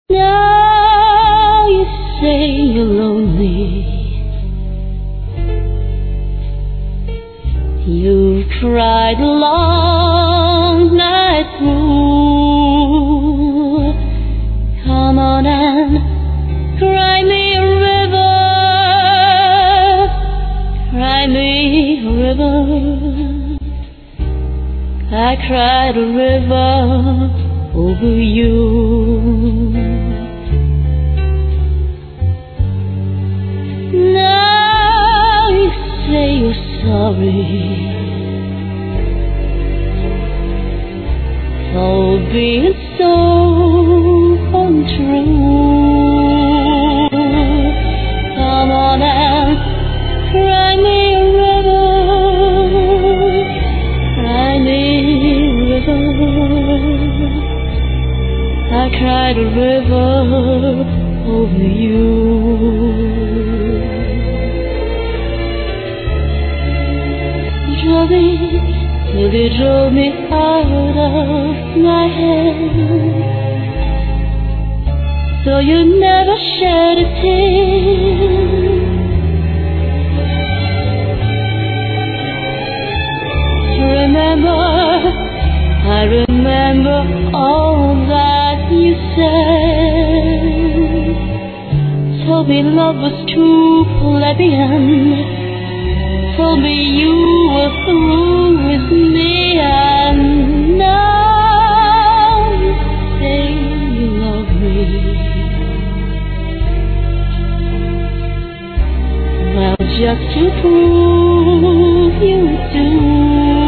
Now you say you're lonely. You've cried a long night through. Come on and cry me a river. Cry me a river. I cried a river over you. Now you say you're sorry for being so untrue. Come on and cry me a river. Cry me a river. I cried a river over you. They drove me out of my head, so you never shed a tear. I remember all that you said. Told me love was too plebeian. Told me you were through with me, and now you say you love me. Well, just to prove you do.